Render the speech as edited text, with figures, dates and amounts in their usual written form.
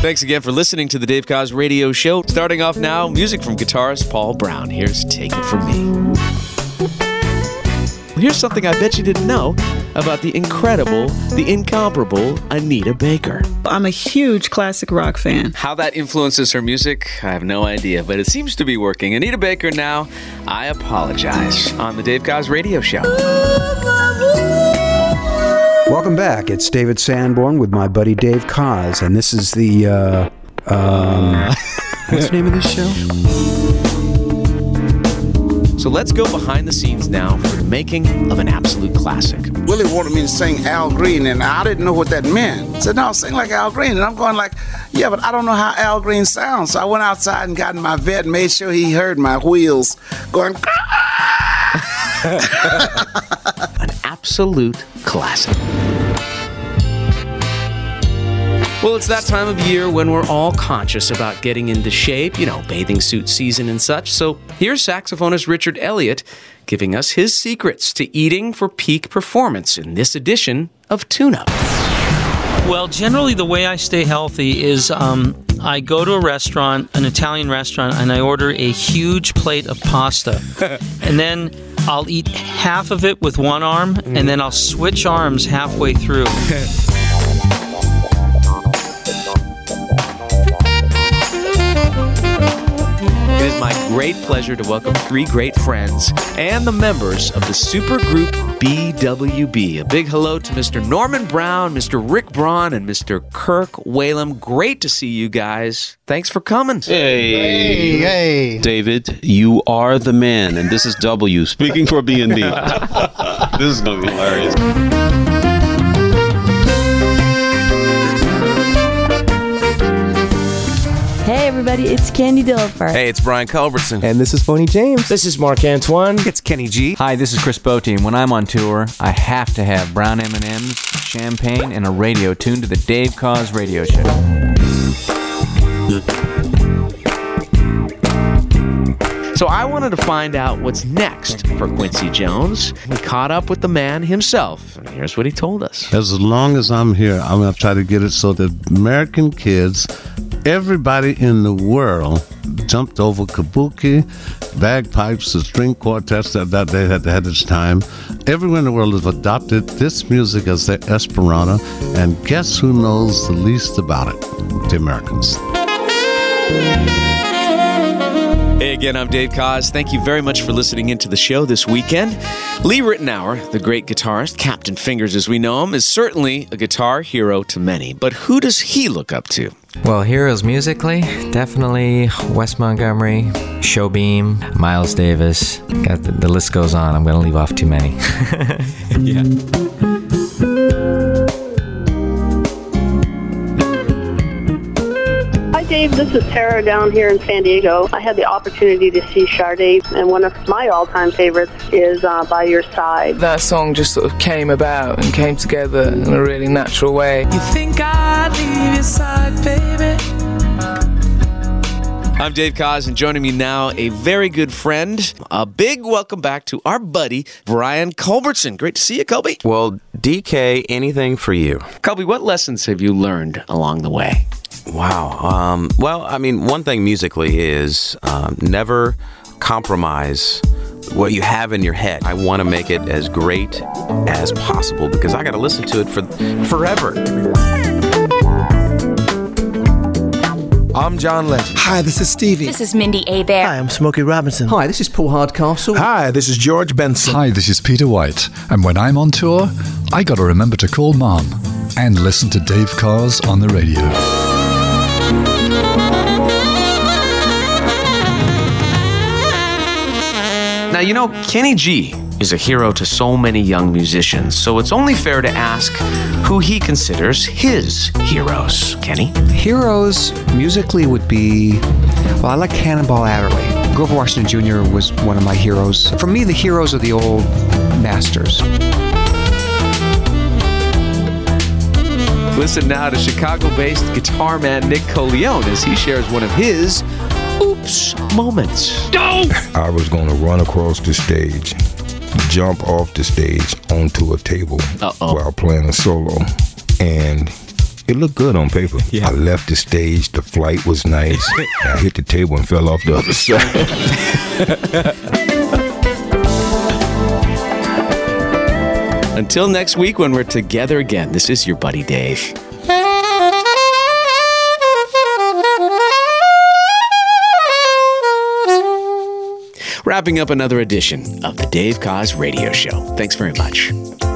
Thanks again for listening to the Dave Koz Radio Show. Starting off now, music from guitarist Paul Brown. Here's Take It From Me. Well, here's something I bet you didn't know about the incredible, the incomparable Anita Baker. I'm a huge classic rock fan. How that influences her music, I have no idea, but it seems to be working. Anita Baker now, I Apologize, on the Dave Koz Radio Show. Welcome back. It's David Sanborn with my buddy Dave Koz, and this is the, what's the name of this show? So let's go behind the scenes now for the making of an absolute classic. Willie wanted me to sing Al Green, and I didn't know what that meant. He said, no, sing like Al Green. And I'm going like, yeah, but I don't know how Al Green sounds. So I went outside and got in my vet and made sure he heard my wheels going, An absolute classic. Well, it's that time of year when we're all conscious about getting into shape, bathing suit season and such. So here's saxophonist Richard Elliott giving us his secrets to eating for peak performance in this edition of Tune Up. Well, generally the way I stay healthy is I go to a restaurant, an Italian restaurant, and I order a huge plate of pasta. And then I'll eat half of it with one arm, and then I'll switch arms halfway through. It is my great pleasure to welcome three great friends and the members of the supergroup BWB. A big hello to Mr. Norman Brown, Mr. Rick Braun, and Mr. Kirk Whalum. Great to see you guys. Thanks for coming. Hey. David, you are the man, and this is W speaking for B&B. This is going to be hilarious. Hey everybody, it's Candy Dilfer. Hey, it's Brian Culbertson. And this is Phony James. This is Mark Antoine. It's Kenny G. Hi, this is Chris Botti, and when I'm on tour, I have to have brown M&Ms, champagne, and a radio tuned to the Dave Koz Radio Show. So I wanted to find out what's next for Quincy Jones. We caught up with the man himself, and here's what he told us. As long as I'm here, I'm going to try to get it so that American kids, everybody in the world, jumped over kabuki, bagpipes, the string quartets that they had at this time. Everyone in the world has adopted this music as their Esperanto, and guess who knows the least about it? The Americans. Hey again, I'm Dave Koz. Thank you very much for listening into the show this weekend. Lee Ritenour, the great guitarist, Captain Fingers as we know him, is certainly a guitar hero to many. But who does he look up to? Well, heroes musically, definitely Wes Montgomery, Showbeam, Miles Davis. The list goes on. I'm going to leave off too many. Yeah. Dave, this is Tara down here in San Diego. I had the opportunity to see Sade, and one of my all-time favorites is By Your Side. That song just sort of came about and came together in a really natural way. You think I'd leave your side, baby? I'm Dave Koz, and joining me now, a very good friend. A big welcome back to our buddy, Brian Culbertson. Great to see you, Colby. Well, DK, anything for you. Colby, what lessons have you learned along the way? Wow. Well, I mean, one thing musically is never compromise what you have in your head. I want to make it as great as possible because I got to listen to it for forever. I'm John Legend. Hi, this is Stevie. This is Mindy Abair. Hi, I'm Smokey Robinson. Hi, this is Paul Hardcastle. Hi, this is George Benson. Hi, this is Peter White. And when I'm on tour, I got to remember to call Mom and listen to Dave Koz on the radio. Now, you know, Kenny G is a hero to so many young musicians, so it's only fair to ask who he considers his heroes. Kenny? Heroes musically would be, well, I like Cannonball Adderley. Grover Washington Jr. was one of my heroes. For me, the heroes are the old masters. Listen now to Chicago-based guitar man Nick Coleone as he shares one of his oops moments. I was going to run across the stage, jump off the stage onto a table while playing a solo, and It looked good on paper. I left the stage. The flight was nice. I hit the table and fell off the other side. Until next week when we're together again, this is your buddy Dave. Wrapping up another edition of the Dave Koz Radio Show. Thanks very much.